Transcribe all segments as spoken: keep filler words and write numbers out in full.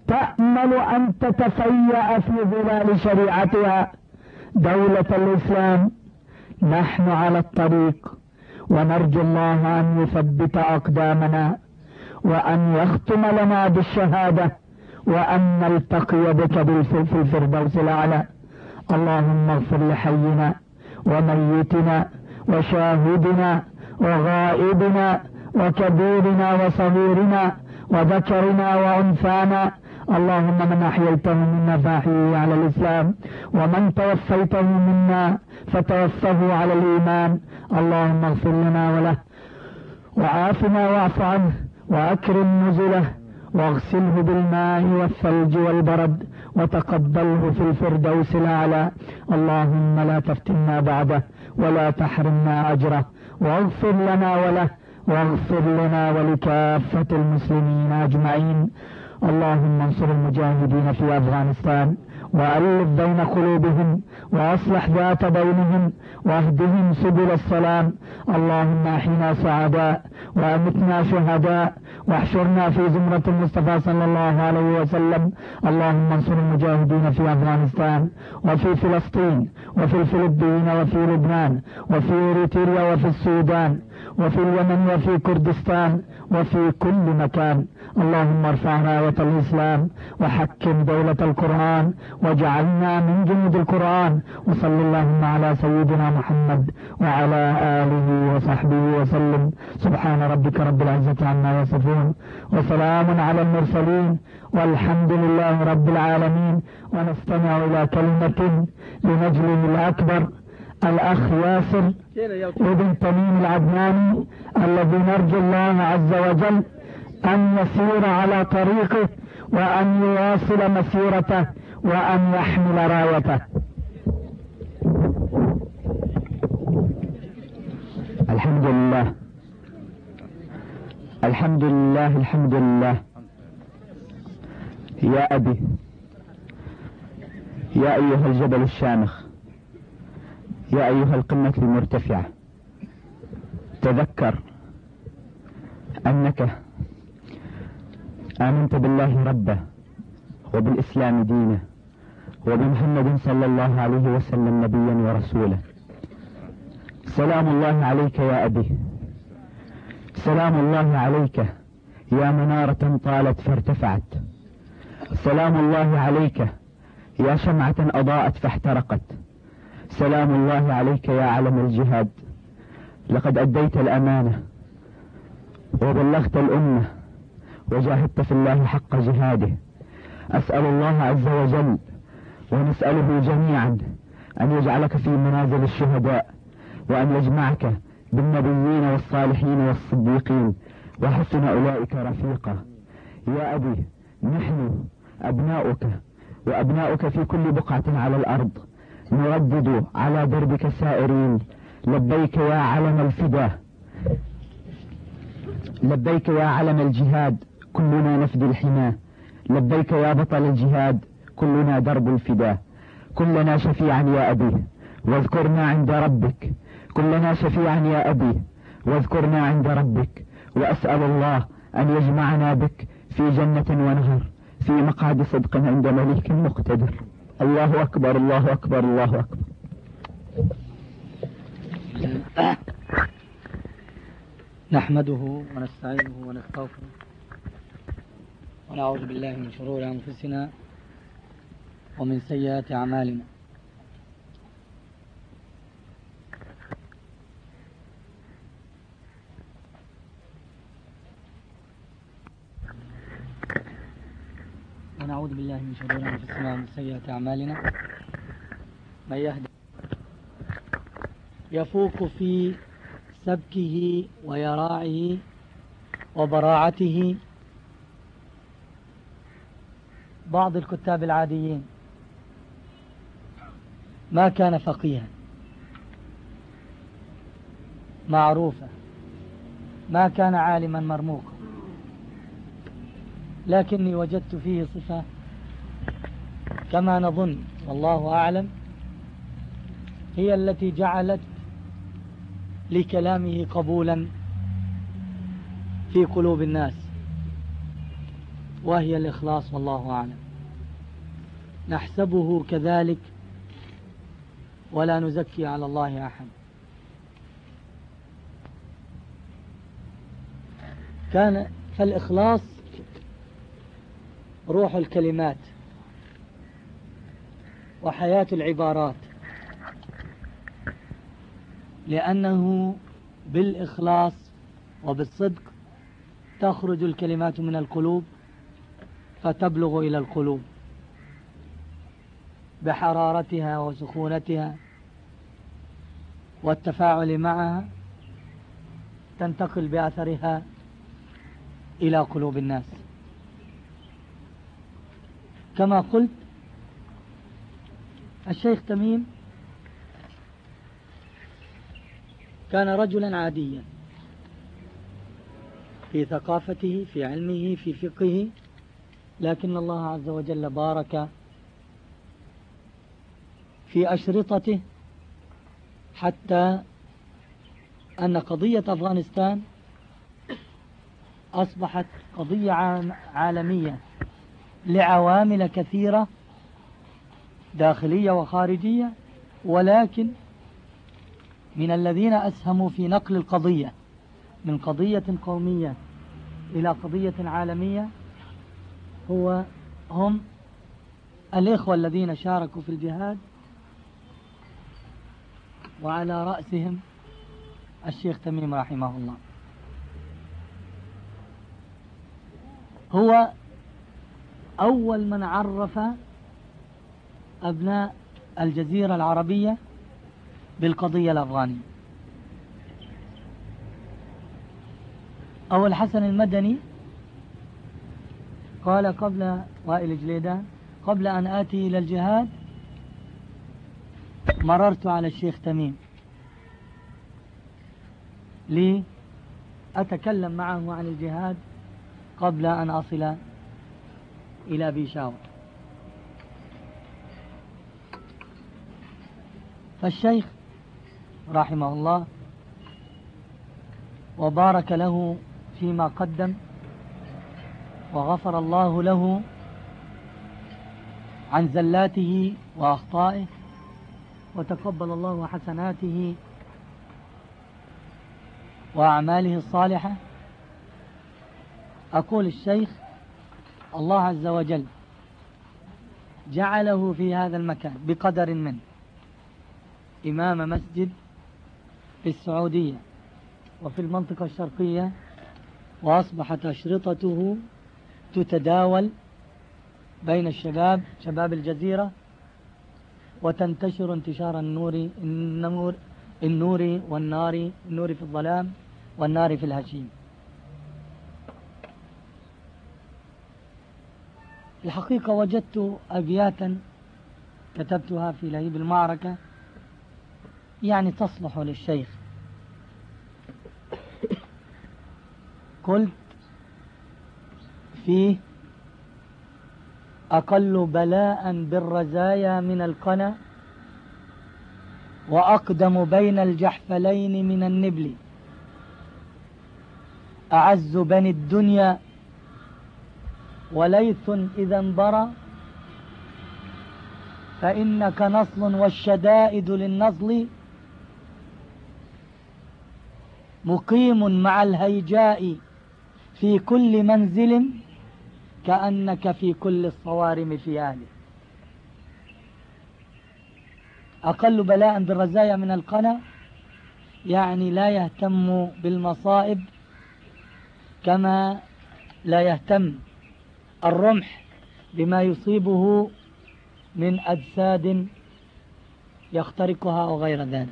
تأمل أن تتفيأ في ظلال شريعتها دولة الإسلام. نحن على الطريق، ونرجو الله أن يثبت أقدامنا، وأن يختم لنا بالشهادة، وأن نلتقي بك في الفردوس الأعلى. اللهم اغفر لحينا وميتنا وشاهدنا وغائبنا وكبيرنا وصغيرنا وذكرنا وأنثانا. اللهم من أحييته منا فأحيه على الإسلام، ومن توفيته منا فتوفه على الإيمان. اللهم اغفر لنا وله، وعافنا واعف عنه، وأكرم نزله، واغسله بالماء والثلج والبرد، وتقبله في الفردوس الأعلى. اللهم لا تفتنا بعده، ولا تحرمنا أجره، واغفر لنا وله، واغفر لنا ولكافة المسلمين أجمعين. اللهم انصر المجاهدين في أفغانستان، وألف بين قلوبهم، وأصلح ذات بينهم، واهدهم سبل السلام. اللهم احينا سعداء، وأمتنا شهداء، واحشرنا في زمرة المصطفى صلى الله عليه وسلم. اللهم انصر المجاهدين في أفغانستان، وفي فلسطين، وفي الفلبين، وفي لبنان، وفي إريتريا، وفي السودان، وفي اليمن، وفي كردستان، وفي كل مكان. اللهم ارفع راية الإسلام، وحكم دولة القرآن، واجعلنا من جنود القرآن. وصل اللهم على سيدنا محمد وعلى آله وصحبه وسلم. سبحان ربك رب العزة عما يصفون، وسلام على المرسلين، والحمد لله رب العالمين. ونستمع إلى كلمة لنجله الأكبر الأخ ياسر ابن تميم العدناني، الذي نرجو الله عز وجل أن يسير على طريقه، وأن يواصل مسيرته، وأن يحمل رايته. الحمد لله، الحمد لله، الحمد لله. يا أبي، يا أيها الجبل الشامخ، يا أيها القمة المرتفعة، تذكر أنك آمنت بالله ربه، وبالإسلام دينه، وبمحمد صلى الله عليه وسلم نبيا ورسولا. سلام الله عليك يا أبي، سلام الله عليك يا منارة طالت فارتفعت. سلام الله عليك يا شمعة أضاءت فاحترقت. سلام الله عليك يا علم الجهاد، لقد أديت الأمانة، وبلغت الأمة، وجاهدت في الله حق جهاده. أسأل الله عز وجل، ونسأله جميعا، أن يجعلك في منازل الشهداء، وأن يجمعك بالنبيين والصالحين والصديقين، وحسن أولئك رفيقا. يا أبي، نحن أبناؤك، وأبناؤك في كل بقعة على الأرض، نردد على دربك سائرين: لبيك يا علم الفداء، لبيك يا علم الجهاد، كلنا نفدي الحماه. لبيك يا بطل الجهاد، كلنا درب الفداء. كلنا شفيعا يا أبي، واذكرنا عند ربك. كلنا شفيعا يا أبي، واذكرنا عند ربك. وأسأل الله أن يجمعنا بك في جنة ونهر، في مقعد صدق عند مليك مقتدر. الله أكبر، الله أكبر، الله أكبر. نحمده ونستعينه ونستغفره، ونعوذ بالله من شرور أنفسنا ومن سيئات أعمالنا. ونعوذ بالله من شرور أنفسنا ومن سيئات أعمالنا. من يهدي يفوق في سبكه ويراعه وبراعته بعض الكتاب العاديين. ما كان فقيها معروفا، ما كان عالما مرموقا، لكني وجدت فيه صفة كما نظن والله أعلم هي التي جعلت لكلامه قبولا في قلوب الناس. وهي الإخلاص، والله أعلم. نحسبه كذلك ولا نزكي على الله أحد. كان فالإخلاص روح الكلمات وحياة العبارات، لأنه بالإخلاص وبالصدق تخرج الكلمات من القلوب فتبلغ إلى القلوب بحرارتها وسخونتها والتفاعل معها، تنتقل بأثرها إلى قلوب الناس. كما قلت، الشيخ تميم كان رجلا عاديا في ثقافته، في علمه، في فقهه، لكن الله عز وجل بارك في أشرطته حتى أن قضية أفغانستان أصبحت قضية عالمية لعوامل كثيرة داخلية وخارجية، ولكن من الذين أسهموا في نقل القضية من قضية قومية إلى قضية عالمية هو هم الإخوة الذين شاركوا في الجهاد، وعلى رأسهم الشيخ تميم رحمه الله. هو أول من عرف أبناء الجزيرة العربية بالقضية الأفغانية. أول حسن المدني قال قبل وائل جليدان قبل أن آتي إلى الجهاد مررت على الشيخ تميم لي أتكلم معه عن الجهاد قبل أن أصل إلى بيشاور. فالشيخ رحمه الله وبارك له فيما قدم، وغفر الله له عن زلاته وأخطائه، وتقبل الله حسناته وأعماله الصالحة. أقول الشيخ الله عز وجل جعله في هذا المكان بقدر منه إمام مسجد في السعودية وفي المنطقة الشرقية، وأصبحت أشرطته تتداول بين الشباب شباب الجزيرة، وتنتشر انتشار النور النور النور والنار، النور في الظلام والنار في الهشيم. الحقيقة وجدت أبياتا كتبتها في لهيب المعركة يعني تصلح للشيخ. قلت فيه: أقل بلاء بالرزايا من القنا، وأقدم بين الجحفلين من النبل، أعز بني الدنيا وليث إذا انبرى، فإنك نصل والشدائد للنصل، مقيم مع الهيجاء في كل منزل، كأنك في كل الصوارم في أهله. أقل بلاء بالرزايا من القنا يعني لا يهتم بالمصائب كما لا يهتم الرمح بما يصيبه من أجساد يخترقها أو غير ذلك.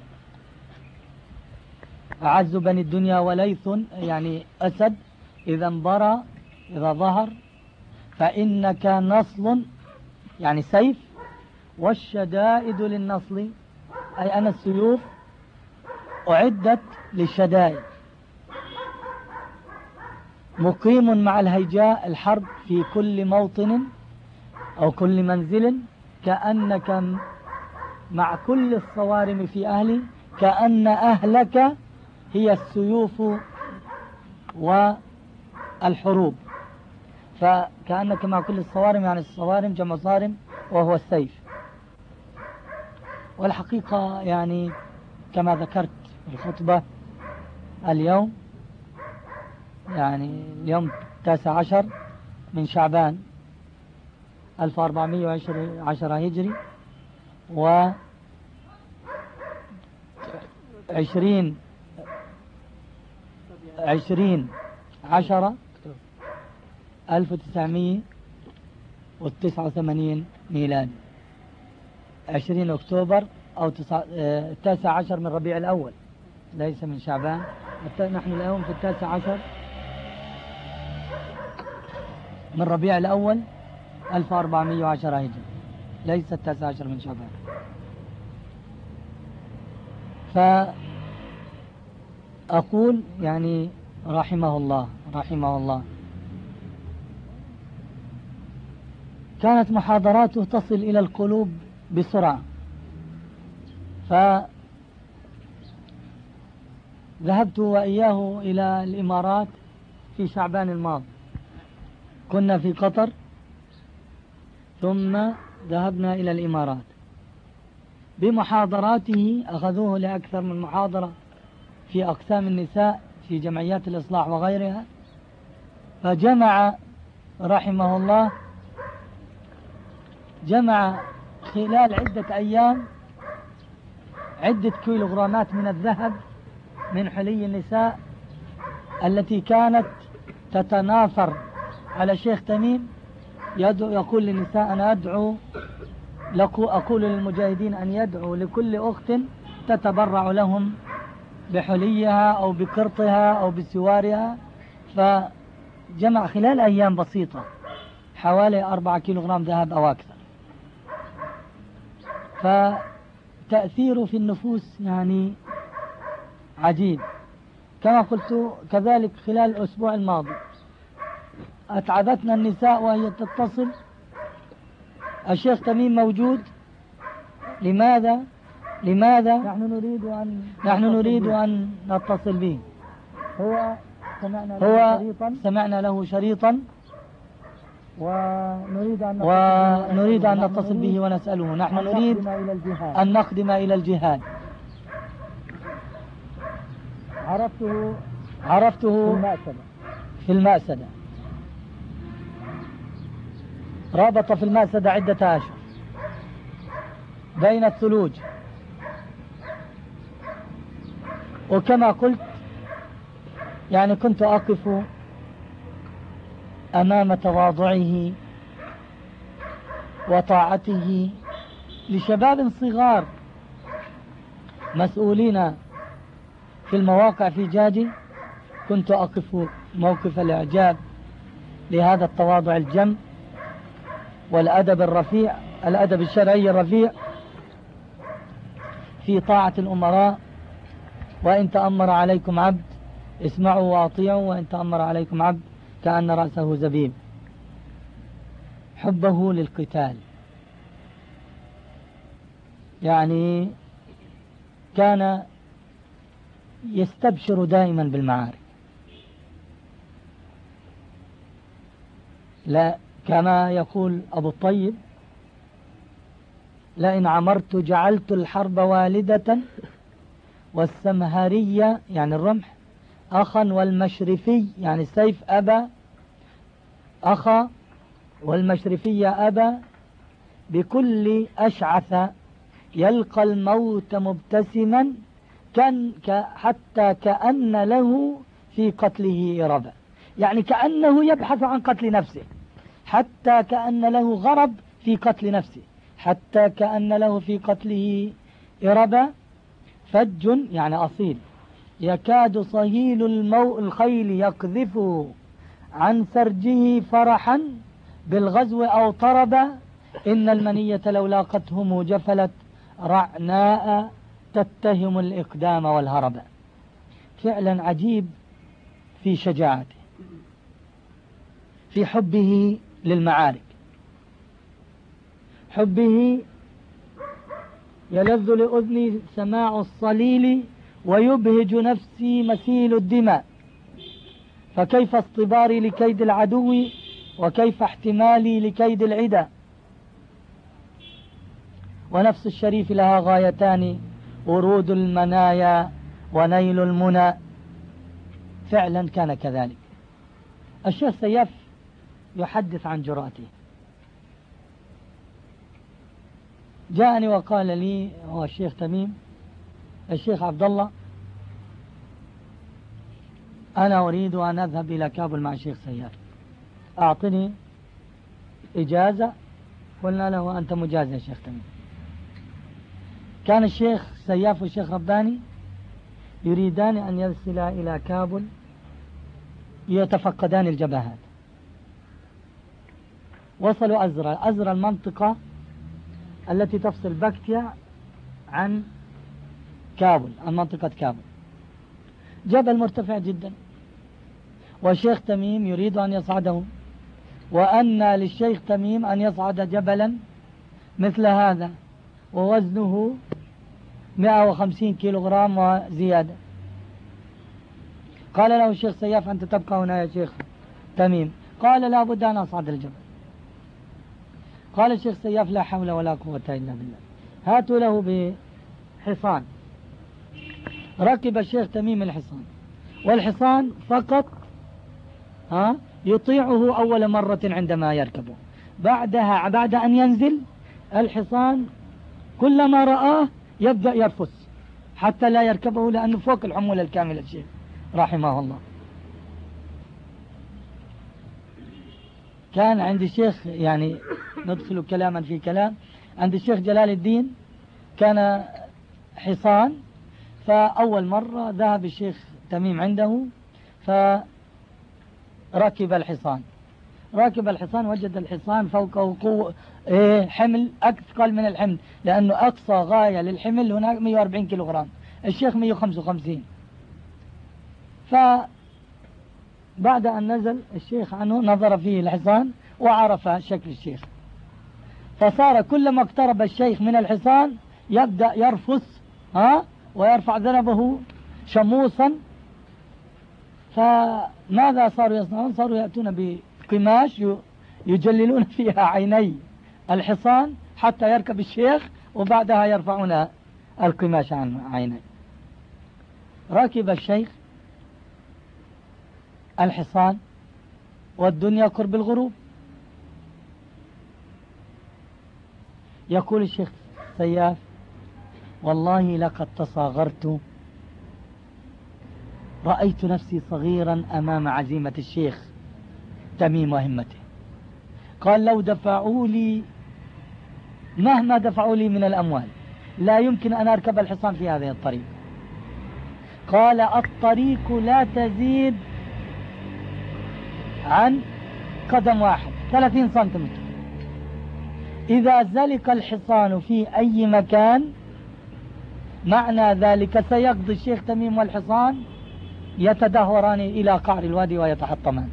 أعز بني الدنيا وليث يعني أسد إذا انبرى إذا ظهر، فإنك نصل يعني سيف، والشدائد للنصل أي أن السيوف أعدت للشدائد، مقيم مع الهيجاء الحرب في كل موطن أو كل منزل، كأنك مع كل الصوارم في أهلي، كأن أهلك هي السيوف والحروب. كأنك مع كل الصوارم، يعني الصوارم جمع صارم وهو السيف. والحقيقة يعني كما ذكرت في الخطبة اليوم، يعني اليوم التاسع عشر من شعبان ألف وأربعمائة وعشرة هجري، و عشرين عشرين عشرة ألف وتسعمائة وتسعة وثمانين ميلادي، عشرين أكتوبر أو التاسع عشر من ربيع الأول، ليس من شعبان. نحن اليوم في التاسع عشر من ربيع الأول ألف وأربعمائة وعشرة هجري، ليس التاسع عشر من شعبان. فأقول يعني رحمه الله رحمه الله كانت محاضراته تصل إلى القلوب بسرعة. فذهبت وإياه إلى الإمارات في شعبان الماضي، كنا في قطر ثم ذهبنا إلى الإمارات. بمحاضراته أخذوه لأكثر من محاضرة في أقسام النساء في جمعيات الإصلاح وغيرها، فجمع رحمه الله جمع خلال عدة أيام عدة كيلوغرامات من الذهب من حلي النساء التي كانت تتنافر على شيخ تميم. يدعو يقول للنساء أنا أدعو أقول للمجاهدين أن يدعوا لكل أخت تتبرع لهم بحليها أو بقرطها أو بسوارها. فجمع خلال أيام بسيطة حوالي أربعة كيلوغرام ذهب أو أكثر. فتأثيره في النفوس يعني عجيب. كما قلت كذلك خلال الأسبوع الماضي أتعبتنا النساء وهي تتصل الشيخ تميم موجود، لماذا لماذا نحن نريد أن نحن نريد أن نتصل به. هو سمعنا له هو شريطا سمعنا له شريطا ونريد أن ونريد أن نتصل به ونسأله. نحن نريد أن نقدم إلى الجهاد. عرفته عرفته في المأسدة في المأسدة رابط في المأسدة عدة أشهر بين الثلوج. وكما قلت يعني كنت أقف أمام تواضعه وطاعته لشباب صغار مسؤولين في المواقع في جاجي. كنت أقف موقف الإعجاب لهذا التواضع الجم والأدب الرفيع، الأدب الشرعي الرفيع في طاعة الأمراء. وإن تأمر عليكم عبد اسمعوا وأطيعوا، وإن تأمر عليكم عبد كأن رأسه زبيب. حبه للقتال، يعني كان يستبشر دائما بالمعارك، لا كما يقول أبو الطيب لئن عمرت جعلت الحرب والدة والسمهرية يعني الرمح أخا والمشرفي يعني السيف أبا أخا والمشرفية أبا بكل أشعث يلقى الموت مبتسما كان حتى كأن له في قتله إربا، يعني كأنه يبحث عن قتل نفسه، حتى كأن له غرض في قتل نفسه، حتى كأن له في قتله إربا. فج يعني أصيل يكاد صهيل المو الخيل يقذفه عن سرجه فرحا بالغزو أو طربا. إن المنية لو لاقتهم جفلت رعناء تتهم الإقدام والهرب. فعلا عجيب في شجاعته، في حبه للمعارك، حبه يلذ لأذني سماع الصليل ويبهج نفسي مسيل الدماء. فكيف اصطباري لكيد العدو وكيف احتمالي لكيد العدا، ونفس الشريف لها غايتان، ورود المنايا ونيل المنى. فعلا كان كذلك. الشيخ سياف يحدث عن جرأته. جاءني وقال لي هو الشيخ تميم: الشيخ عبد الله، أنا أريد أن أذهب إلى كابل مع الشيخ سياف، أعطني إجازة. قلنا له: أنت مجاز يا شيخ تميم. كان الشيخ سياف والشيخ رباني يريدان أن يرسلا إلى كابل يتفقدان الجبهات. وصلوا أزرى أزرى المنطقة التي تفصل بكتيا عن كابل، عن منطقة كابل. جبل مرتفع جدا، والشيخ تميم يريد أن يصعده، وأن للشيخ تميم أن يصعد جبلا مثل هذا ووزنه مئة وخمسين كيلوغرام وزيادة. قال له الشيخ سياف: أنت تبقى هنا يا شيخ تميم. قال: لا بد أن أصعد الجبل. قال الشيخ سياف: لا حول ولا قوة إلا بالله، هاتوا له بحصان. ركب الشيخ تميم الحصان، والحصان فقط ها يطيعه أول مرة عندما يركبه. بعدها بعد أن ينزل الحصان كلما رآه يبدأ يرفس حتى لا يركبه، لأنه فوق الحمولة الكاملة الشيخ رحمه الله. كان عند الشيخ، يعني ندخل كلاما في كلام، عند الشيخ جلال الدين كان حصان، فأول مرة ذهب الشيخ تميم عنده فركب الحصان. راكب الحصان وجد الحصان فوقه قوة إيه حمل أثقل من الحمل، لأنه أقصى غاية للحمل هناك مئة وأربعين كيلوغرام، الشيخ مئة وخمسة وخمسين. فبعد أن نزل الشيخ عنه نظر فيه الحصان وعرف شكل الشيخ، فصار كلما اقترب الشيخ من الحصان يبدأ يرفس ها ويرفع ذنبه شموسا. فماذا صاروا يصنعون؟ صاروا يأتون بقماش يجللون فيها عيني الحصان حتى يركب الشيخ، وبعدها يرفعون القماش عن عيني. ركب الشيخ الحصان والدنيا قرب الغروب. يقول الشيخ سياف: والله لقد تصاغرت، رأيت نفسي صغيرا أمام عزيمة الشيخ تميم وهمته. قال: لو دفعوا لي مهما دفعوا لي من الأموال لا يمكن أن أركب الحصان في هذه الطريق. قال: الطريق لا تزيد عن قدم واحد، ثلاثين سنتيمتر. إذا زلق الحصان في أي مكان معنى ذلك سيقضي الشيخ تميم والحصان يتدهوران إلى قعر الوادي ويتحطمان.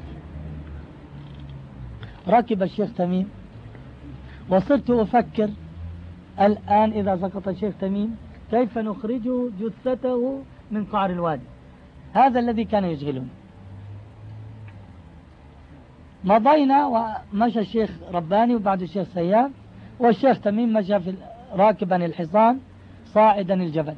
ركب الشيخ تميم، وصرت أفكر الآن إذا سقط الشيخ تميم كيف نخرجه جثته من قعر الوادي. هذا الذي كان يشغلني. مضينا ومشى الشيخ رباني وبعد الشيخ سياف، والشيخ تميم مشى في راكبا الحصان صاعدا الجبل.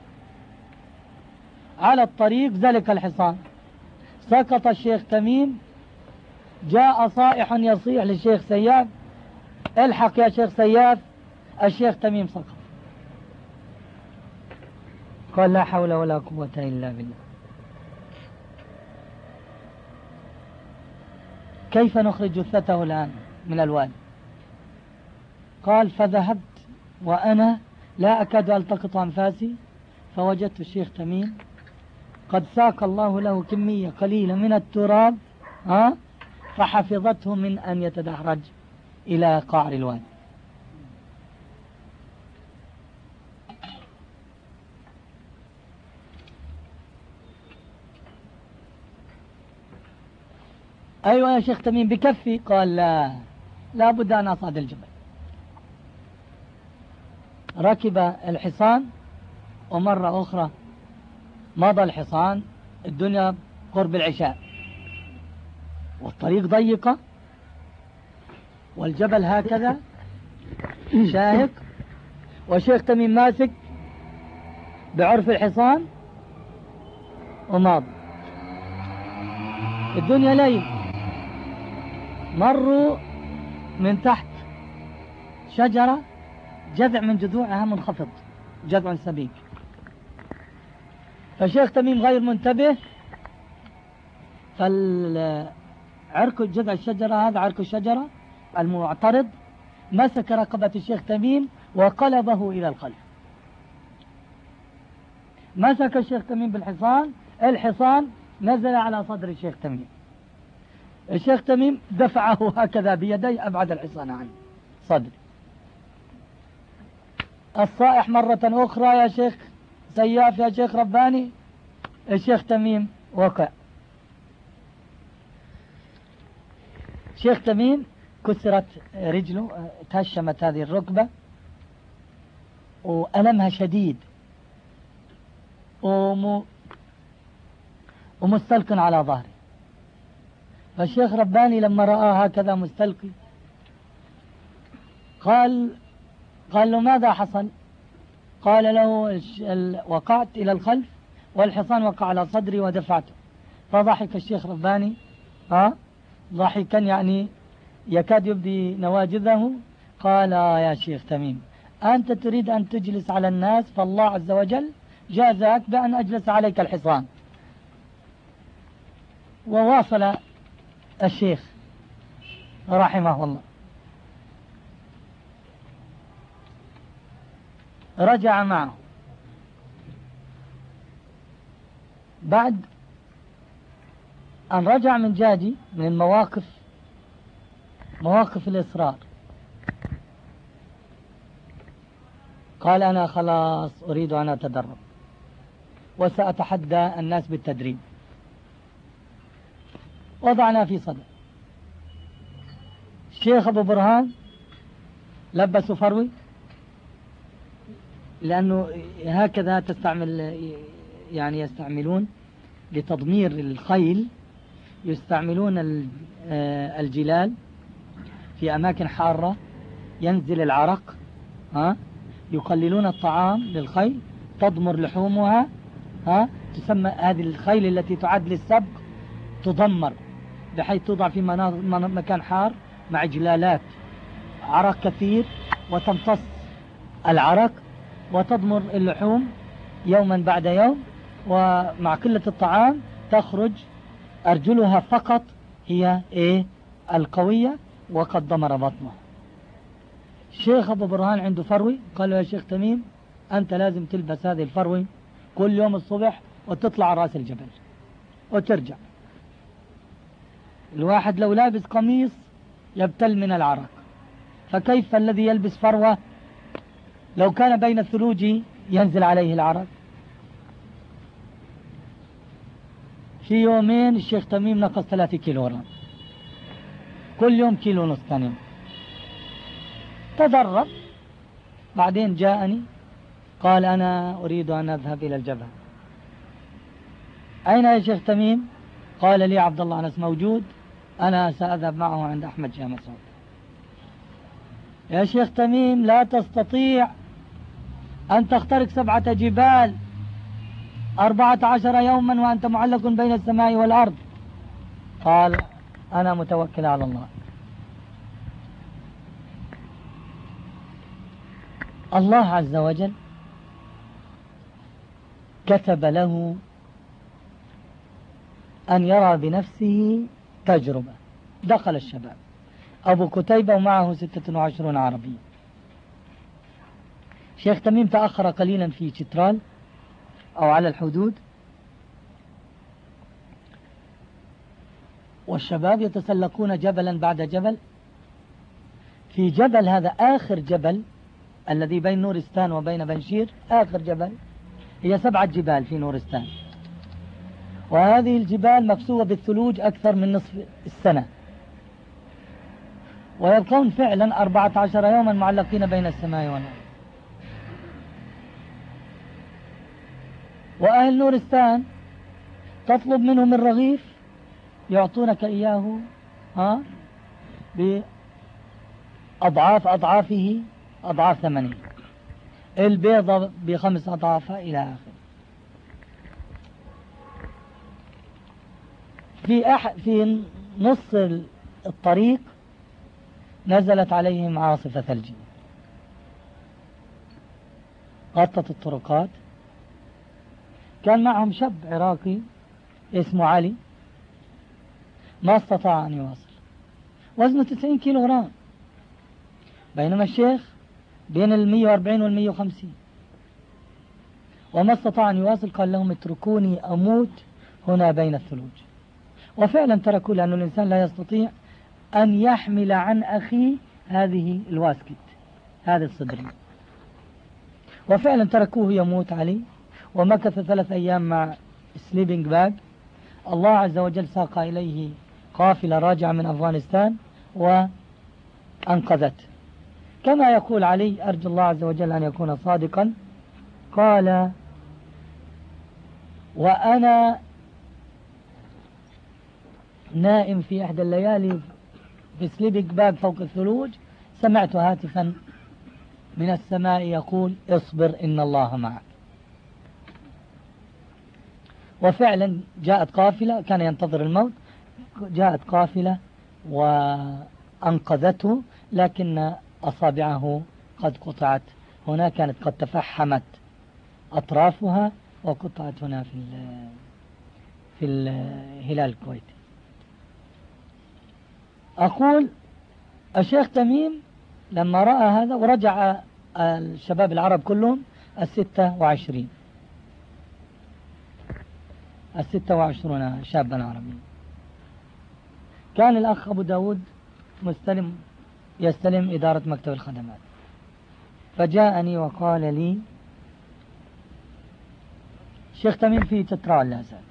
على الطريق زلق الحصان، سقط الشيخ تميم. جاء صائح يصيح للشيخ سياف: الحق يا شيخ سياف، الشيخ تميم سقط. قال: لا حول ولا قوة إلا بالله. كيف نخرج جثته الآن من الوادي؟ قال: فذهبت وأنا لا أكاد ألتقط أنفاسي، فوجدت الشيخ تميم قد ساق الله له كمية قليلة من التراب ها فحفظته من أن يتدحرج إلى قعر الوادي. أيوة يا شيخ تميم بكفي؟ قال: لا، لا بد أن أصعد الجبل. ركب الحصان، ومرة أخرى مضى الحصان. الدنيا قرب العشاء والطريق ضيقة والجبل هكذا شاهق، والشيخ تميم ماسك بعرف الحصان وماض. الدنيا ليل، مروا من تحت شجرة جذع من جذوعها منخفض، جذع سبيك، فالشيخ تميم غير منتبه، فالعرق جذع الشجرة هذا عرق الشجرة المعترض مسك رقبة الشيخ تميم وقلبه إلى الخلف. مسك الشيخ تميم بالحصان، الحصان نزل على صدر الشيخ تميم، الشيخ تميم دفعه هكذا بيديه أبعد الحصان عن صدري. الصائح مرة أخرى يا شيخ سياف يا شيخ رباني، الشيخ تميم وقع. شيخ تميم كسرت رجله، تهشمت هذه الركبة وألمها شديد، وم... ومستلقٍ على ظهره. فالشيخ رباني لما رآه هكذا مستلقي قال قال له ماذا حصل؟ قال له وقعت إلى الخلف والحصان وقع على صدري ودفعته. فضحك الشيخ رباني ها ضحكا يعني يكاد يبدي نواجذه. قال يا شيخ تميم أنت تريد أن تجلس على الناس، فالله عز وجل جازاك بأن أجلس عليك الحصان. وواصل الشيخ رحمه الله، رجع معه بعد أن رجع من جادي، من المواقف مواقف الإصرار. قال أنا خلاص أريد أن أتدرب وسأتحدى الناس بالتدريب. وضعنا في صدر الشيخ أبو برهان، لبسوا فروي لأنه هكذا تستعمل، يعني يستعملون لتضمير الخيل، يستعملون الجلال في أماكن حارة ينزل العرق، ها يقللون الطعام للخيل تضمر لحومها، ها تسمى هذه الخيل التي تعد للسبق تضمر بحيث توضع في مكان حار مع جلالات عرق كثير وتمتص العرق وتضمر اللحوم يوما بعد يوم، ومع قلة الطعام تخرج أرجلها فقط هي إيه القوية وقد ضمر بطنه. الشيخ أبو برهان عنده فروي، قال له يا شيخ تميم أنت لازم تلبس هذه الفروي كل يوم الصبح وتطلع على رأس الجبل وترجع. الواحد لو لابس قميص يبتل من العرق، فكيف الذي يلبس فروة لو كان بين الثلوج ينزل عليه العرق؟ في يومين الشيخ تميم نقص ثلاثة كيلو غرام، كل يوم كيلو ونص كان يوم. تدرب، بعدين جاءني قال أنا أريد أن أذهب إلى الجبهة. أين يا شيخ تميم؟ قال لي عبد الله أنس موجود، أنا سأذهب معه عند أحمد شاه مسعود. يا شيخ تميم لا تستطيع أن تخترق سبعة جبال أربعة عشر يوما وأنت معلق بين السماء والأرض. قال أنا متوكل على الله. الله عز وجل كتب له أن يرى بنفسه تجربة. دخل الشباب أبو كتيبة ومعه ستة وعشرون عربي. شيخ تميم تأخر قليلا في شترال أو على الحدود، والشباب يتسلقون جبلا بعد جبل. في جبل هذا آخر جبل الذي بين نورستان وبين بنشير، آخر جبل، هي سبعة جبال في نورستان، وهذه الجبال مكسوة بالثلوج أكثر من نصف السنة، ويبقون فعلا أربعة عشر يوما معلقين بين السماء والأرض. وأهل نورستان تطلب منهم الرغيف يعطونك إياه ها أضعاف أضعافه أضعاف ثمنه، البيضة بخمس أضعافها إلى آخره. في أح في نص الطريق نزلت عليهم عاصفة ثلجية غطت الطرقات. كان معهم شاب عراقي اسمه علي، ما استطاع أن يواصل، وزنه تسعين كيلو غرام، بينما الشيخ بين المية واربعين والمية وخمسين، وما استطاع أن يواصل. قال لهم اتركوني أموت هنا بين الثلوج. وفعلا تركوا، لأن الإنسان لا يستطيع أن يحمل عن أخيه هذه الواسكت، هذا الصدري. وفعلا تركوه يموت عليه، ومكث ثلاث أيام مع سليبنج باج. الله عز وجل ساق إليه قافلة راجعة من أفغانستان وأنقذته. كما يقول علي، أرجو الله عز وجل أن يكون صادقا، قال: وأنا نائم في إحدى الليالي في سليبنج باج فوق الثلوج، سمعت هاتفا من السماء يقول: اصبر إن الله معك. وفعلا جاءت قافلة، كان ينتظر الموت، جاءت قافلة وأنقذته، لكن أصابعه قد قطعت هنا، كانت قد تفحمت أطرافها وقطعت هنا في في الهلال الكويتي. أقول الشيخ تميم لما رأى هذا، ورجع الشباب العرب كلهم الستة وعشرين الستة وعشرون شابا عربيا. كان الأخ أبو داود مستلم يستلم إدارة مكتب الخدمات، فجاءني وقال لي: الشيخ تميم في تترال لا زال،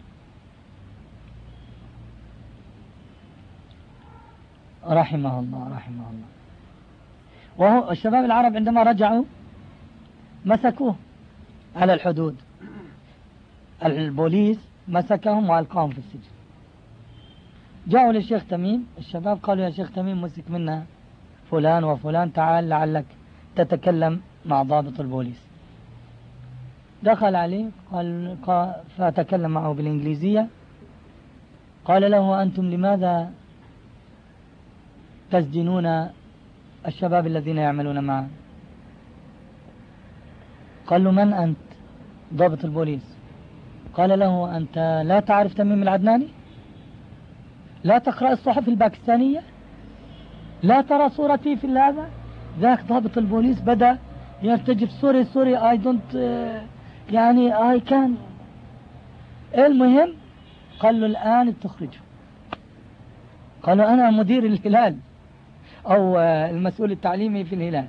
رحمه الله رحمه الله. وهو الشباب العرب عندما رجعوا مسكوه على الحدود، البوليس مسكهم وألقاهم في السجن. جاءوا للشيخ تميم الشباب، قالوا: يا شيخ تميم مسك منا فلان وفلان، تعال لعلك تتكلم مع ضابط البوليس. دخل عليه قال فتكلم معه بالإنجليزية. قال له: أنتم لماذا تسجنون الشباب الذين يعملون معه؟ قال له: من أنت؟ ضابط البوليس. قال له: أنت لا تعرف تميم العدناني؟ لا تقرأ الصحف الباكستانية؟ لا ترى صورتي في هذا؟ ذاك ضابط البوليس بدأ يرتجف: سوري سوري اي دونت يعني اي كان. المهم قال له: الآن تخرجه. قال له: أنا مدير الهلال أو المسؤول التعليمي في الهلال.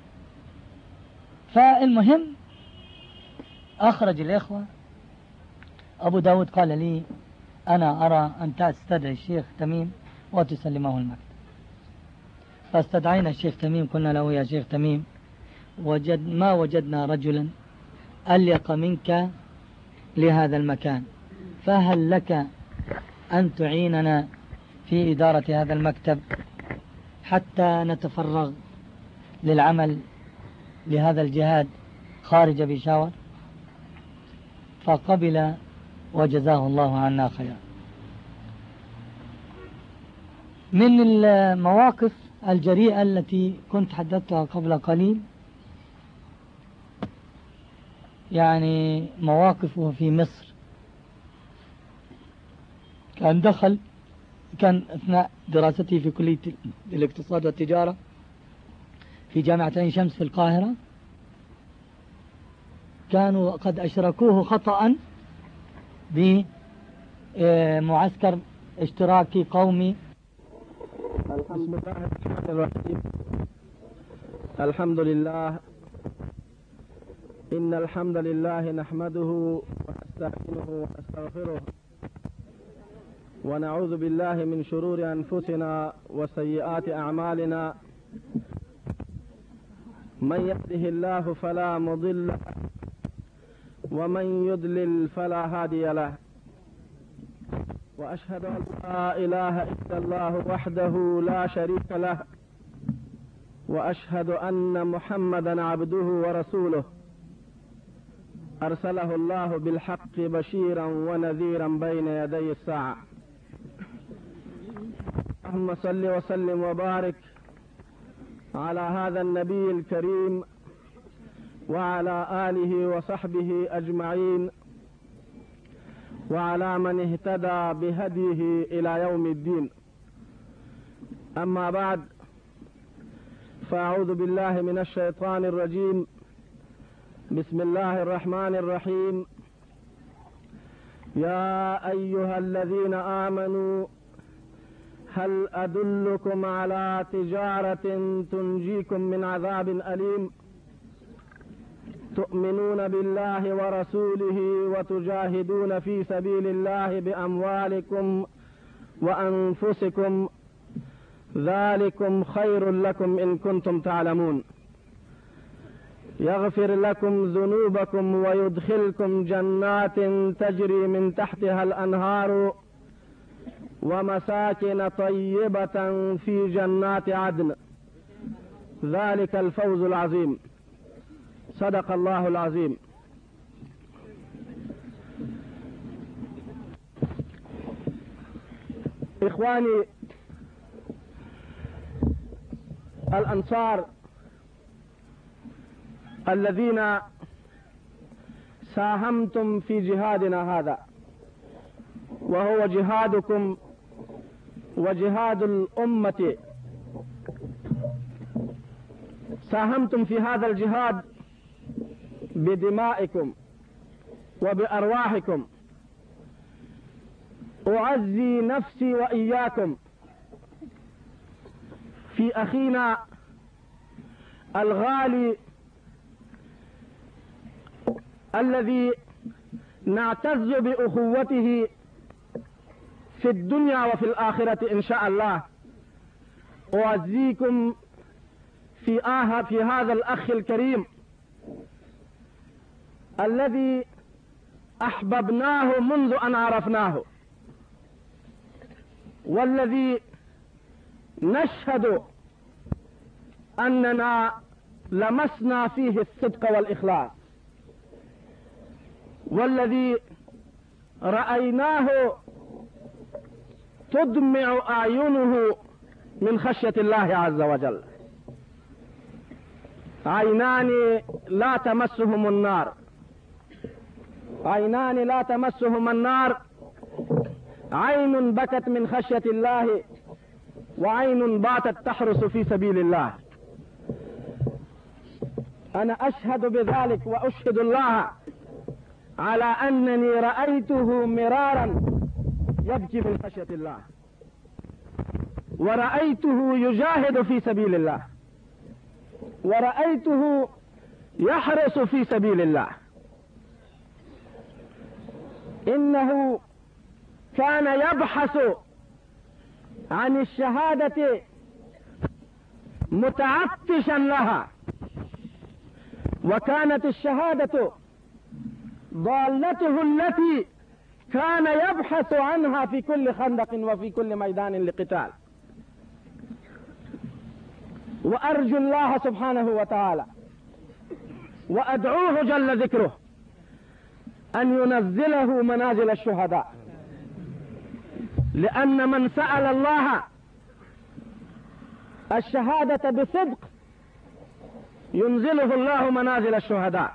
فالمهم أخرج الإخوة. أبو داود قال لي: أنا أرى أن تستدعي الشيخ تميم وتسلمه المكتب. فاستدعينا الشيخ تميم، قلنا له: يا شيخ تميم، وجد ما وجدنا رجلا أليق منك لهذا المكان، فهل لك أن تعيننا في إدارة هذا المكتب حتى نتفرغ للعمل لهذا الجهاد خارج بيشاور؟ فقبل وجزاه الله عنا خيرا. من المواقف الجريئة التي كنت حدثتها قبل قليل، يعني مواقفه في مصر. كان دخل كان أثناء دراستي في كلية الاقتصاد والتجارة في جامعة عين شمس في القاهرة، كانوا قد أشركوه خطأ بمعسكر اشتراكي قومي. بسم الله الرحمن الرحيم. الحمد لله، إن الحمد لله نحمده ونستعينه ونستغفره، ونعوذ بالله من شرور أنفسنا وسيئات أعمالنا. من يهده الله فلا مضل له، ومن يضلل فلا هادي له، وأشهد أن لا إله إلا الله وحده لا شريك له، وأشهد أن محمدا عبده ورسوله أرسله الله بالحق بشيرا ونذيرا بين يدي الساعة. اللهم صل وسلم وبارك على هذا النبي الكريم وعلى آله وصحبه أجمعين وعلى من اهتدى بهديه إلى يوم الدين. أما بعد، فأعوذ بالله من الشيطان الرجيم. بسم الله الرحمن الرحيم. يا أيها الذين آمنوا هل أدلكم على تجارة تنجيكم من عذاب أليم تؤمنون بالله ورسوله وتجاهدون في سبيل الله بأموالكم وأنفسكم ذلكم خير لكم إن كنتم تعلمون. يغفر لكم ذنوبكم ويدخلكم جنات تجري من تحتها الأنهار ومساكن طيبة في جنات عدن ذلك الفوز العظيم. صدق الله العظيم. إخواني الأنصار الذين ساهمتم في جهادنا هذا، وهو جهادكم وجهاد الأمة، ساهمتم في هذا الجهاد بدمائكم وبأرواحكم. أعزي نفسي وإياكم في أخينا الغالي الذي نعتز بأخوته في الدنيا وفي الآخرة إن شاء الله. أعزيكم في آه في هذا الأخ الكريم الذي أحببناه منذ أن عرفناه، والذي نشهد أننا لمسنا فيه الصدق والإخلاص، والذي رأيناه تدمع أعينه من خشية الله عز وجل. عينان لا تمسهم النار، عينان لا تمسهم النار، عين بكت من خشية الله وعين باتت تحرس في سبيل الله. أنا أشهد بذلك وأشهد الله على أنني رأيته مرارا يبكي من خشية الله، ورأيته يجاهد في سبيل الله، ورأيته يحرس في سبيل الله. إنه كان يبحث عن الشهادة متعطشا لها، وكانت الشهادة ضالته التي كان يبحث عنها في كل خندق وفي كل ميدان لقتال. وأرجو الله سبحانه وتعالى وأدعوه جل ذكره أن ينزله منازل الشهداء، لأن من سأل الله الشهادة بصدق ينزله الله منازل الشهداء.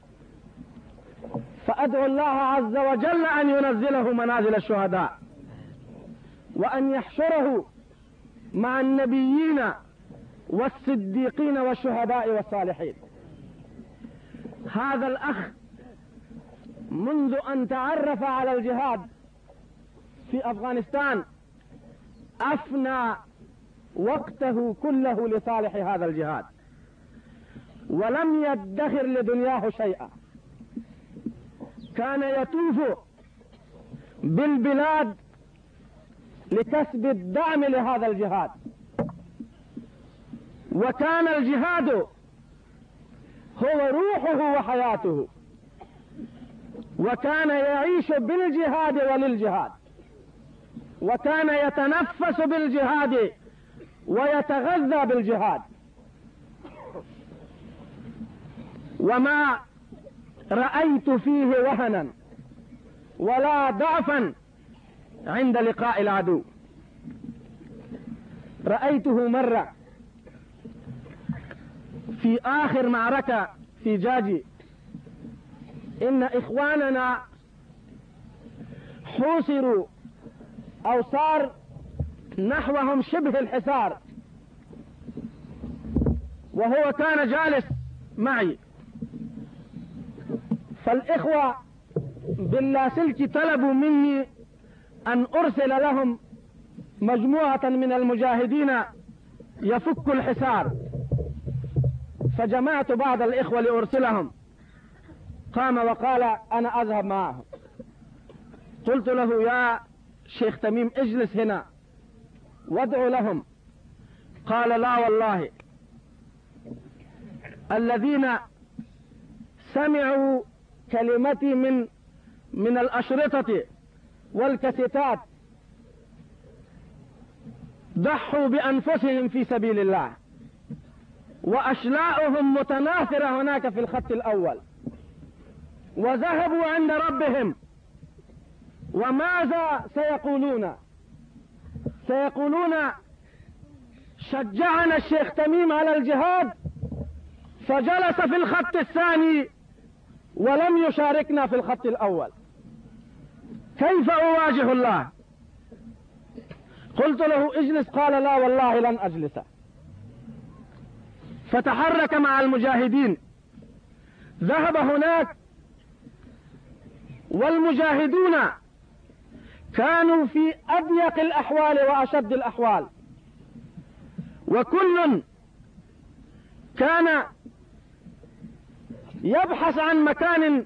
فأدعو الله عز وجل أن ينزله منازل الشهداء، وأن يحشره مع النبيين والصديقين والشهداء والصالحين. هذا الأخ منذ أن تعرف على الجهاد في أفغانستان أفنى وقته كله لصالح هذا الجهاد، ولم يدخر لدنياه شيئا. كان يطوف بالبلاد لكسب الدعم لهذا الجهاد، وكان الجهاد هو روحه وحياته، وكان يعيش بالجهاد وللجهاد، وكان يتنفس بالجهاد ويتغذى بالجهاد. وما رأيت فيه وهنا ولا ضعفا عند لقاء العدو. رأيته مرة في آخر معركة في جاجي، إن إخواننا حوصروا أو صار نحوهم شبه الحصار، وهو كان جالس معي. فالإخوة باللاسلكي طلبوا مني أن أرسل لهم مجموعة من المجاهدين يفكوا الحصار، فجمعت بعض الإخوة لأرسلهم. قام وقال أنا أذهب معهم. قلت له يا شيخ تميم اجلس هنا وادعو لهم. قال لا والله، الذين سمعوا كلمتي من من الأشرطة والكاسيتات ضحوا بأنفسهم في سبيل الله، وأشلاؤهم متناثرة هناك في الخط الأول، وذهبوا عند ربهم. وماذا سيقولون؟ سيقولون شجعنا الشيخ تميم على الجهاد فجلس في الخط الثاني ولم يشاركنا في الخط الأول، كيف أواجه الله؟ قلت له اجلس. قال لا والله لن أجلس. فتحرك مع المجاهدين، ذهب هناك، والمجاهدون كانوا في أضيق الأحوال وأشد الأحوال، وكل كان يبحث عن مكان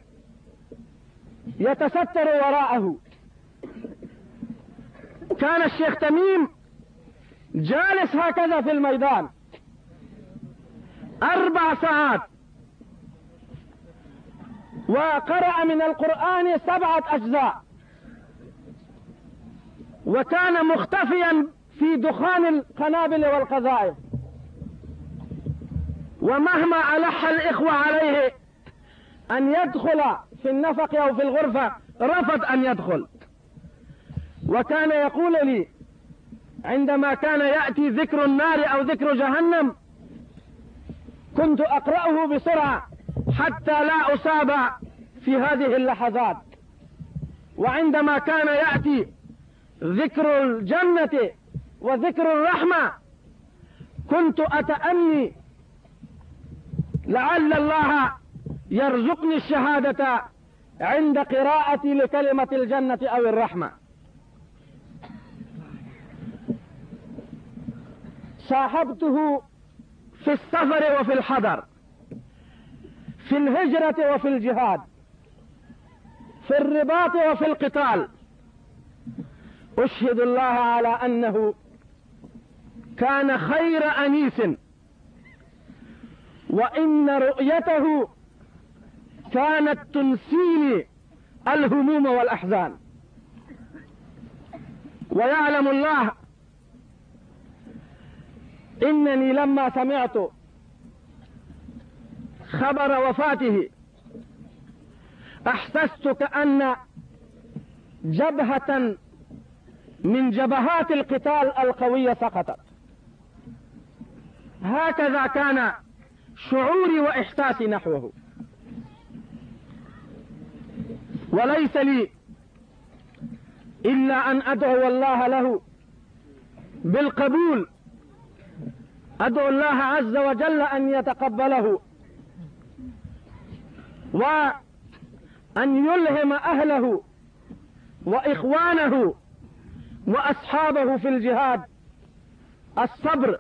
يتستر وراءه. كان الشيخ تميم جالس هكذا في الميدان أربع ساعات، وقرأ من القرآن سبعة أجزاء، وكان مختفيا في دخان القنابل والقذائف، ومهما ألح الإخوة عليه أن يدخل في النفق أو في الغرفة رفض أن يدخل. وكان يقول لي عندما كان يأتي ذكر النار أو ذكر جهنم كنت أقرأه بسرعة حتى لا أصاب في هذه اللحظات، وعندما كان يأتي ذكر الجنة وذكر الرحمة كنت أتأني لعل الله يرزقني الشهادة عند قراءتي لكلمة الجنة أو الرحمة. صاحبته في السفر وفي الحضر، في الهجرة وفي الجهاد، في الرباط وفي القتال. أشهد الله على أنه كان خير أنيس، وإن رؤيته كانت تنسيني الهموم والأحزان. ويعلم الله إنني لما سمعت خبر وفاته أحسست كأن جبهة من جبهات القتال القوية سقطت. هكذا كان شعوري وإحساسي نحوه. وليس لي إلا أن أدعو الله له بالقبول، أدعو الله عز وجل أن يتقبله، وأن يلهم أهله وإخوانه وأصحابه في الجهاد الصبر،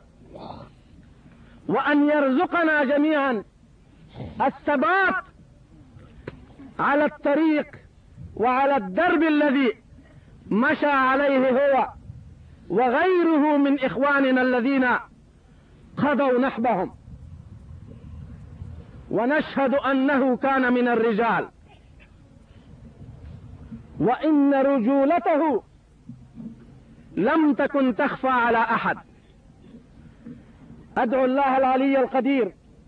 وأن يرزقنا جميعا الثبات على الطريق وعلى الدرب الذي مشى عليه هو وغيره من إخواننا الذين قضوا نحبهم. ونشهد أنه كان من الرجال، وإن رجولته لم تكن تخفى على أحد. أدعو الله العلي القدير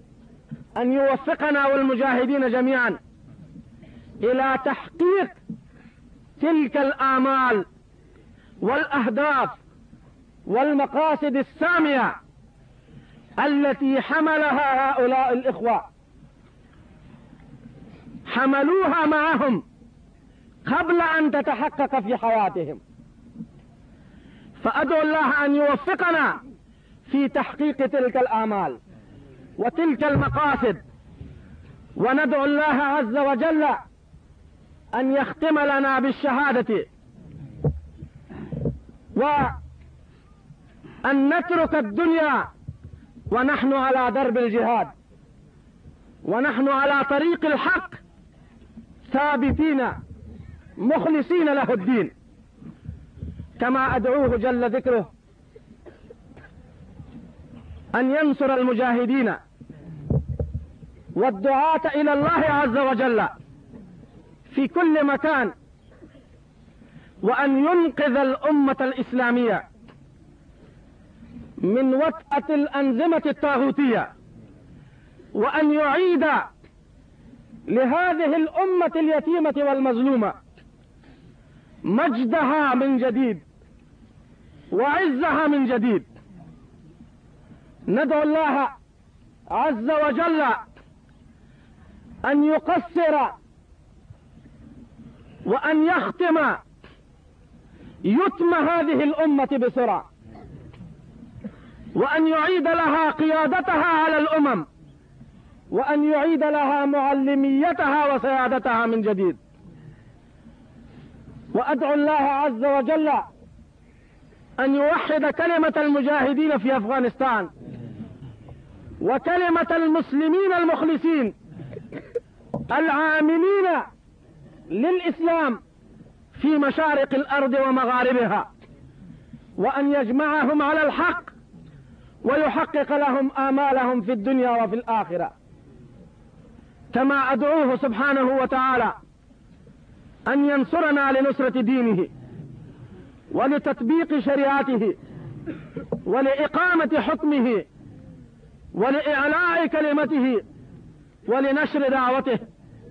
أن يوفقنا والمجاهدين جميعا إلى تحقيق تلك الآمال والأهداف والمقاصد السامية التي حملها هؤلاء الإخوة، حملوها معهم قبل أن تتحقق في حياتهم. فأدعو الله أن يوفقنا في تحقيق تلك الآمال وتلك المقاصد، وندعو الله عز وجل أن يختم لنا بالشهادة، وأن نترك الدنيا ونحن على درب الجهاد، ونحن على طريق الحق ثابتين مخلصين له الدين، كما أدعوه جل ذكره أن ينصر المجاهدين والدعاة إلى الله عز وجل في كل مكان، وأن ينقذ الأمة الإسلامية من وطأة الأنظمة الطاغوتية، وأن يعيد لهذه الأمة اليتيمة والمظلومة مجدها من جديد وعزها من جديد. ندعو الله عز وجل أن يقصر وأن يختم يتم هذه الأمة بسرعة، وأن يعيد لها قيادتها على الأمم، وأن يعيد لها معلميتها وسيادتها من جديد. وأدعو الله عز وجل أن يوحد كلمة المجاهدين في أفغانستان وكلمة المسلمين المخلصين العاملين للإسلام في مشارق الأرض ومغاربها، وأن يجمعهم على الحق ويحقق لهم آمالهم في الدنيا وفي الآخرة. كما أدعوه سبحانه وتعالى أن ينصرنا لنصرة دينه ولتطبيق شريعته ولإقامة حكمه ولإعلاء كلمته ولنشر دعوته.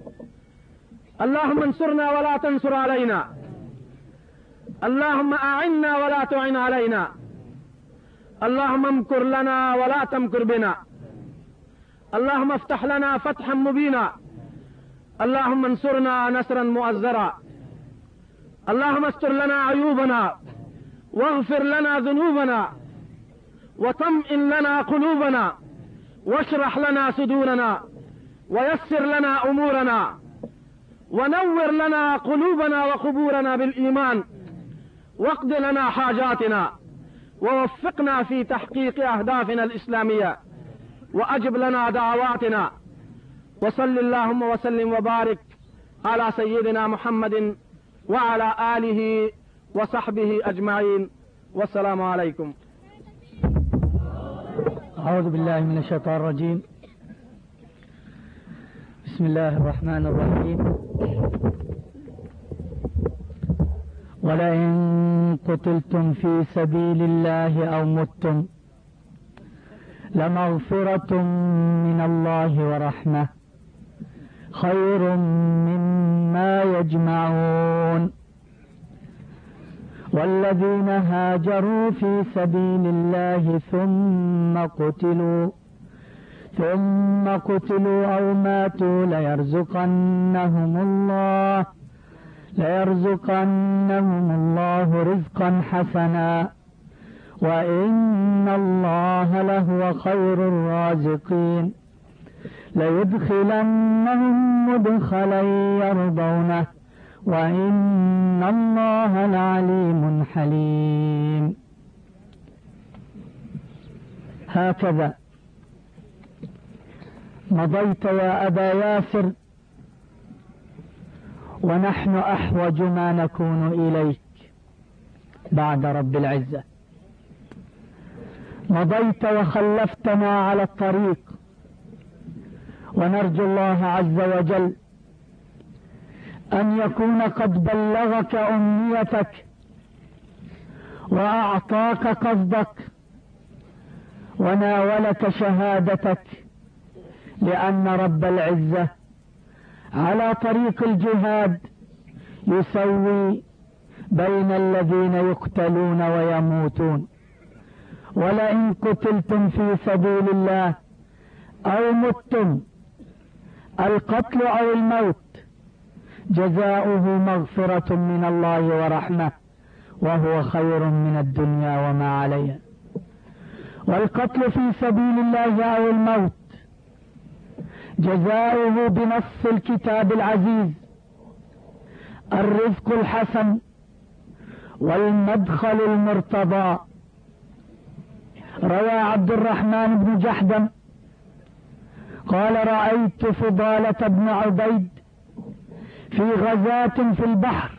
اللهم انصرنا ولا تنصر علينا، اللهم أعنا ولا تعن علينا، اللهم امكر لنا ولا تمكر بنا، اللهم افتح لنا فتحا مبينا، اللهم انصرنا نصرا مؤزرا، اللهم استر لنا عيوبنا واغفر لنا ذنوبنا وطمئن لنا قلوبنا واشرح لنا صدورنا ويسر لنا أمورنا ونور لنا قلوبنا وقبورنا بالإيمان، واقض لنا حاجاتنا ووفقنا في تحقيق أهدافنا الإسلامية، وأجب لنا دعواتنا. وصل اللهم وسلم وبارك على سيدنا محمد وعلى آله وصحبه أجمعين، والسلام عليكم. أعوذ بالله من الشيطان الرجيم. بسم الله الرحمن الرحيم. ولئن قتلتم في سبيل الله أو متم لمغفرة من الله ورحمة خير مما يجمعون. والذين هاجروا في سبيل الله ثم قتلوا ثم قتلوا أو ماتوا ليرزقنهم الله ليرزقنهم الله رزقا حسنا وإن الله لهو خير الرازقين. ليدخلنهم مدخلا يرضونه وإن الله لعليم حليم. هكذا مضيت يا أبا ياسر ونحن أحوج ما نكون إليك بعد رب العزة. مضيت وخلفتنا على الطريق، ونرجو الله عز وجل أن يكون قد بلغك أمنيتك وأعطاك قصدك وناولك شهادتك لأن رب العزة على طريق الجهاد يسوي بين الذين يقتلون ويموتون. ولئن قتلتم في سبيل الله أو متم، القتل أو الموت جزاؤه مغفرة من الله ورحمة وهو خير من الدنيا وما عليها. والقتل في سبيل الله أو الموت جزاؤه بنص الكتاب العزيز الرزق الحسن والمدخل المرتضى. روى عبد الرحمن بن جحدم قال: رأيت فضالة بن عبيد في غزاة في البحر،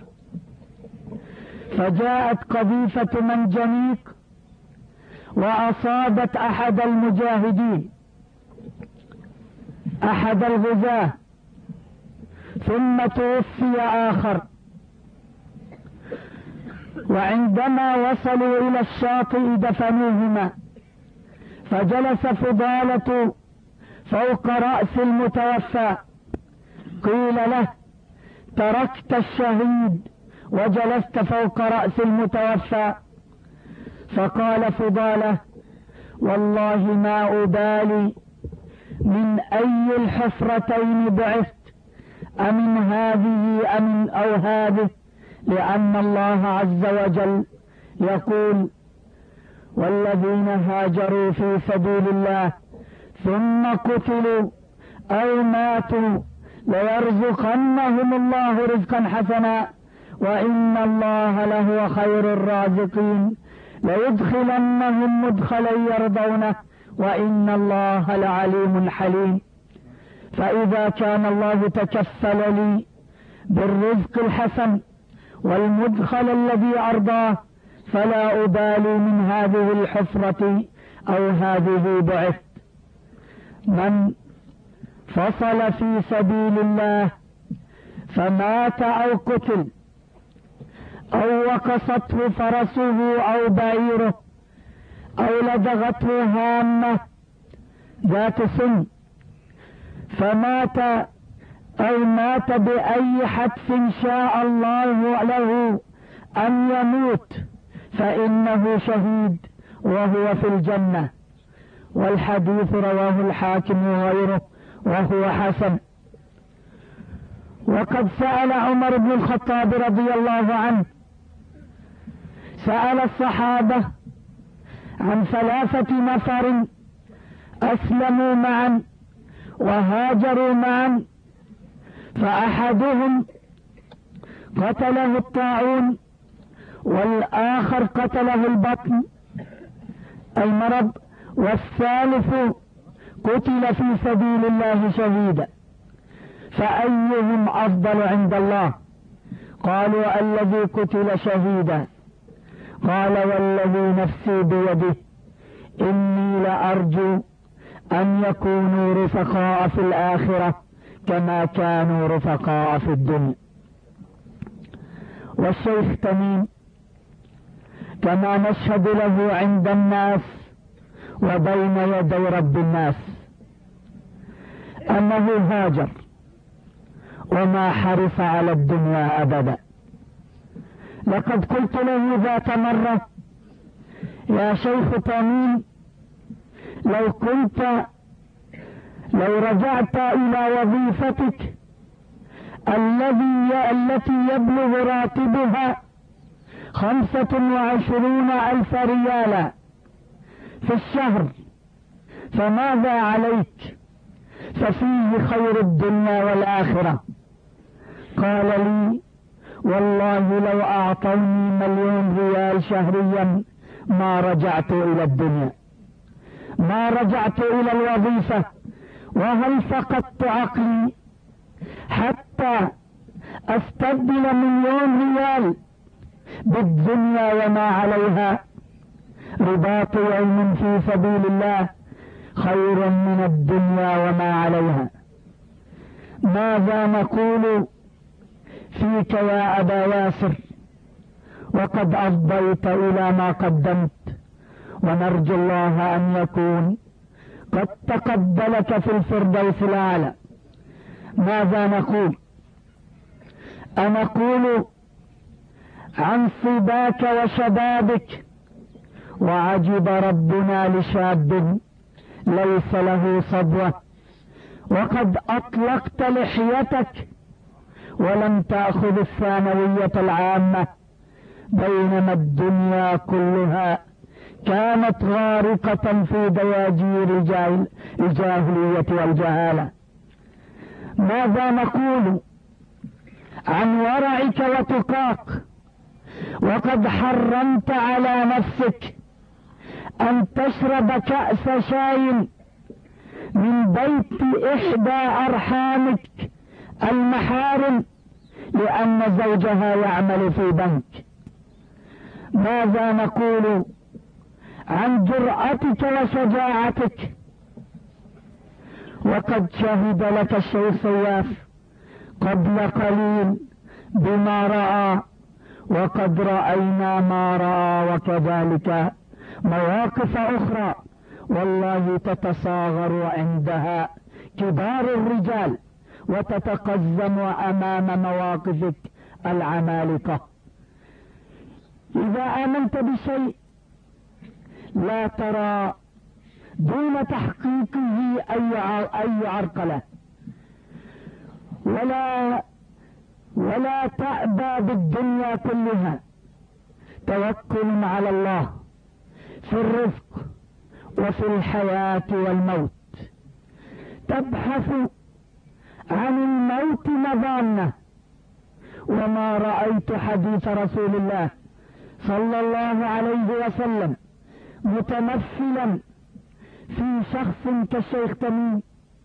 فجاءت قذيفة منجنيق وأصابت أحد المجاهدين أحد الغزاة، ثم توفي آخر. وعندما وصلوا إلى الشاطئ دفنوهما، فجلس فضالة فوق رأس المتوفى. قيل له: تركت الشهيد وجلست فوق رأس المتوفى. فقال فضالة: والله ما أبالي من أي الحفرتين بعثت، أمن هذه أم أو هذه، لأن الله عز وجل يقول: والذين هاجروا في سبيل الله ثم قتلوا أو ماتوا ليرزقنهم الله رزقا حسنا وإن الله لهو خير الرازقين، ليدخلنهم مدخلا يرضونه وإن الله لعليم حليم. فإذا كان الله تكفل لي بالرزق الحسن والمدخل الذي أرضاه، فلا أبالي من هذه الحفرة أو هذه بعثت. من فصل في سبيل الله فمات أو قتل أو وقصته فرسه أو بعيره أو لدغته هامة ذات سم فمات أو مات بأي حدث شاء الله له أن يموت، فإنه شهيد وهو في الجنة. والحديث رواه الحاكم وغيره وهو حسن. وقد سأل عمر بن الخطاب رضي الله عنه سأل الصحابة عن ثلاثة نفر أسلموا معا وهاجروا معا، فأحدهم قتله الطاعون والآخر قتله البطن المرض، والثالث قتل في سبيل الله شهيدا، فأيهم أفضل عند الله؟ قالوا: الذي قتل شهيدا. قال: والذي نفسي بيده إني لأرجو أن يكونوا رفقاء في الآخرة كما كانوا رفقاء في الدنيا. والشيخ تميم كما نشهد له عند الناس وبين يدي رب الناس أنه هاجر وما حرص على الدنيا أبدا. لقد قلت له ذات مرة: يا شيخ تميم، لو كنت لو رجعت إلى وظيفتك الذي التي يبلغ راتبها خمسة وعشرون ألف ريالا في الشهر، فماذا عليك؟ ففيه خير الدنيا والآخرة. قال لي: والله لو أعطوني مليون ريال شهريا ما رجعت إلى الدنيا، ما رجعت إلى الوظيفة، وهل فقدت عقلي حتى أستبدل مليون ريال بالدنيا وما عليها؟ رباط يوم في سبيل الله خير من الدنيا وما عليها. ماذا نقول فيك يا أبا ياسر وقد أفضيت إلى ما قدمت؟ ونرجو الله أن يكون قد تقبلك في الفردوس الأعلى. ماذا نقول؟ أنقول عن صباك وشبابك: وعجب ربنا لشاب ليس له صبوة، وقد أطلقت لحيتك ولم تأخذ الثانوية العامة، بينما الدنيا كلها كانت غارقة في دياجير الجاهلية والجهالة. ماذا نقول عن ورعك وتقاك، وقد حرمت على نفسك أن تشرب كأس شاي من بيت إحدى أرحامك المحارم لأن زوجها يعمل في بنك. ماذا نقول عن جرأتك وشجاعتك، وقد شهد لك الشيخ سياف قبل قليل بما رأى، وقد رأينا ما رأى، وكذلك مواقف أخرى والله تتصاغر عندها كبار الرجال وتتقزم أمام مواقفك العمالقة. إذا آمنت بشيء لا ترى دون تحقيقه أي عرقلة، ولا ولا تأبى بالدنيا كلها. توكل على الله في الرزق وفي الحياة والموت. تبحث عن الموت مظانة، وما رأيت حديث رسول الله صلى الله عليه وسلم متمثلا في شخص كالشيخ تميم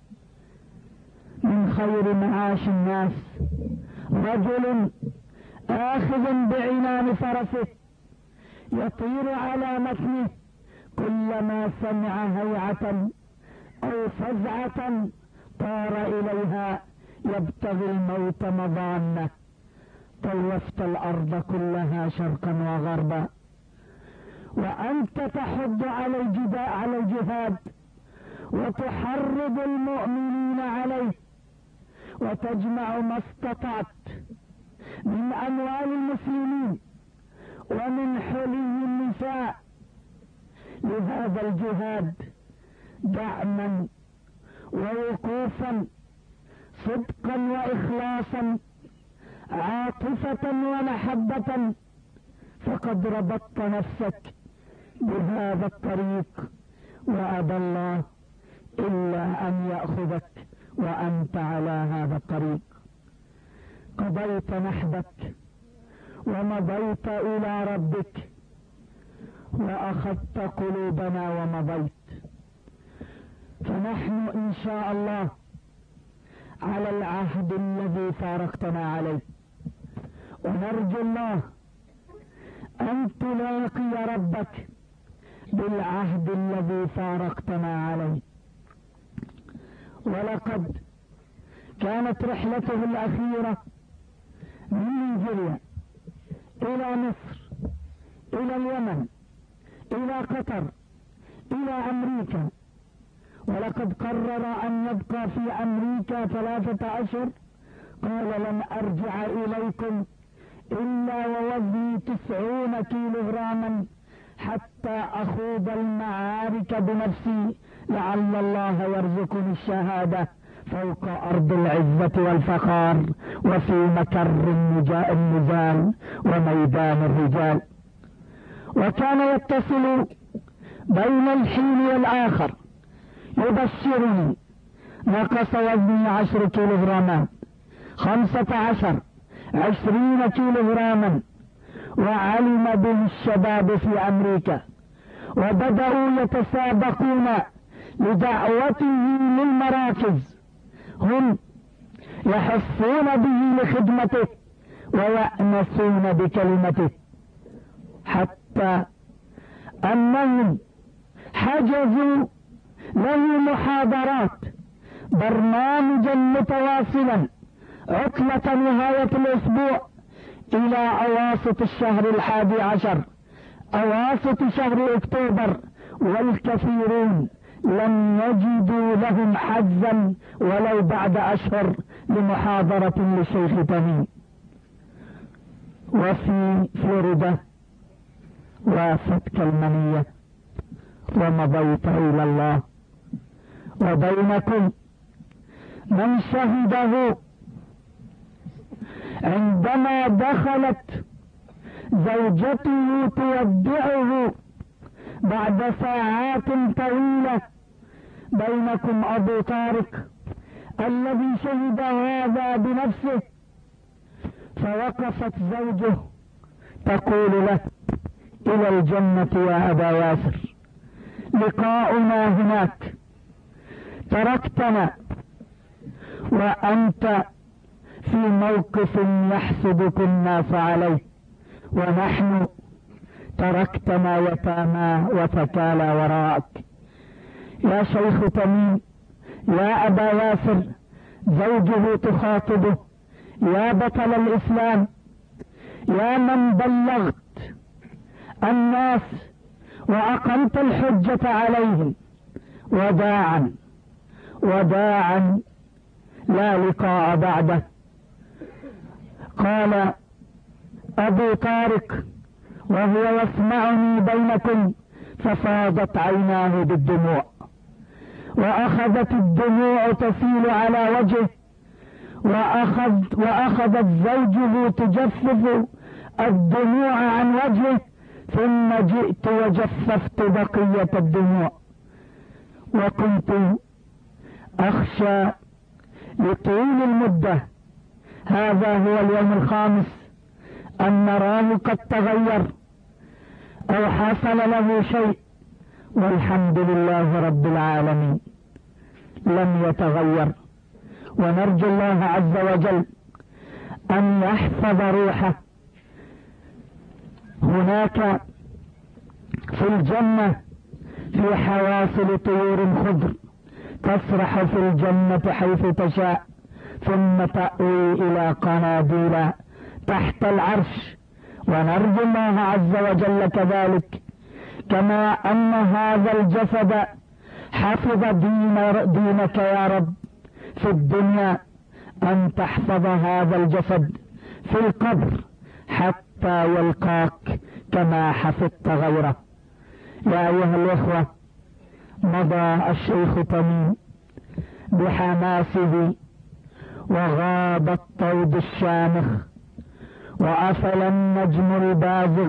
من خير معاش الناس، رجل آخذ بعنان فرسه يطير على متنه كلما سمع هيعة أو فزعة طار إليها يبتغي الموت مظانة. طوفت الأرض كلها شرقا وغربا وأنت تحض على الجهاد على الجهاد وتحرض المؤمنين عليه، وتجمع ما استطعت من أموال المسلمين ومن حلي النساء لهذا الجهاد دعما ووقوفا، صدقا وإخلاصا، عاطفة ومحبة، فقد ربطت نفسك بهذا الطريق وأبى الله إلا أن يأخذك وأنت على هذا الطريق. قضيت نحبك ومضيت إلى ربك وأخذت قلوبنا ومضيت، فنحن إن شاء الله على العهد الذي فارقتنا عليه، ونرجو الله أن تلاقي ربك بالعهد الذي فارقتنا عليه. ولقد كانت رحلته الأخيرة من نيجيريا إلى مصر إلى اليمن إلى قطر إلى أمريكا، ولقد قرر أن يبقى في أمريكا ثلاثة أشهر. قال: لن أرجع إليكم إلا ووزني تسعون كيلوغراما حتى أخوض المعارك بنفسي لعل الله يرزقني الشهادة فوق أرض العزة والفخار وفي مكر النزال وميدان الرجال. وكان يتصل بين الحين والآخر يبشرني: نقص وزني عشر كيلوغرامات، خمسة عشر، عشرين كيلوغراما، وعلم به الشباب في أمريكا وبدأوا يتسابقون لدعوته للمراكز، هم يحثون به لخدمته ويأنسون بكلمته، حتى أنهم حجزوا له محاضرات برنامجا متواصلا عطلة نهاية الأسبوع إلى أواسط الشهر الحادي عشر، أواسط شهر أكتوبر، والكثيرون لم يجدوا لهم حظا ولو بعد أشهر لمحاضرة للشيخ تميم. وفي فلوريدا وفتك المنية ومضيت إلى الله. وبينكم من شهده عندما دخلت زوجته تودعه بعد ساعات طويلة، بينكم أبو طارق الذي شهد هذا بنفسه، فوقفت زوجه تقول له: إلى الجنة يا أبا ياسر، لقاؤنا هناك، تركتنا وأنت في موقف يحسدك الناس عليه، ونحن تركتنا يتامى وتكالى وراءك. يا شيخ تميم، يا أبا ياسر، زوجه تخاطبه: يا بطل الإسلام، يا من بلغت الناس وأقمت الحجة عليهم، وداعا وداعا لا لقاء بعده. قال أبو طارق وهو يسمعني بينكم: ففاضت عيناه بالدموع، وأخذت الدموع تسيل على وجهه، وأخذ وأخذت زوجه تجفف الدموع عن وجهه، ثم جئت وجففت بقية الدموع. وكنت أخشى لطول المدة، هذا هو اليوم الخامس، أن نراه قد تغير أو حصل له شيء، والحمد لله رب العالمين لم يتغير. ونرجو الله عز وجل أن يحفظ روحه هناك في الجنة في حواصل طيور خضر تسرح في الجنة حيث تشاء، ثم تأوي إلى قناديل تحت العرش. ونرجو الله عز وجل كذلك، كما أن هذا الجسد حفظ دين دينك يا رب في الدنيا، أن تحفظ هذا الجسد في القبر حتى يلقاك كما حفظت غيره. يا أيها الإخوة، مضى الشيخ تميم بحماسه، وغاب الطود الشامخ، وأفل النجم البازغ،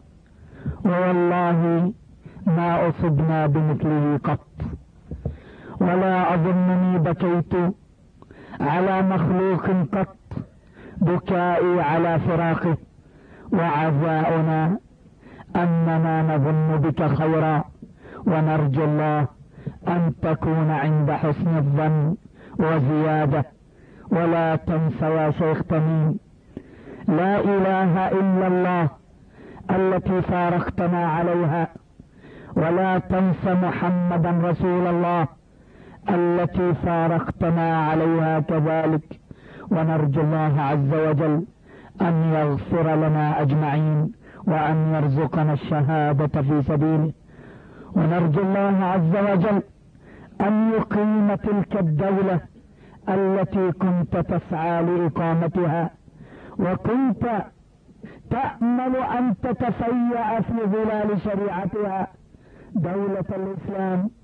ووالله ما أصبنا بمثله قط، ولا أظنني بكيت على مخلوق قط بكائي على فراقه، وعزاؤنا أننا نظن بك خيرا، ونرجو الله أن تكون عند حسن الظن وزيادة. ولا تنس يا شيخ تميم لا إله إلا الله التي فارقتنا عليها، ولا تنس محمدا رسول الله التي فارقتنا عليها كذلك. ونرجو الله عز وجل أن يغفر لنا أجمعين، وأن يرزقنا الشهادة في سبيله. ونرجو الله عز وجل أن يقيم تلك الدولة التي كنت تسعى لإقامتها، وكنت تأمل أن تتفيأ في ظلال شريعتها، دولة الإسلام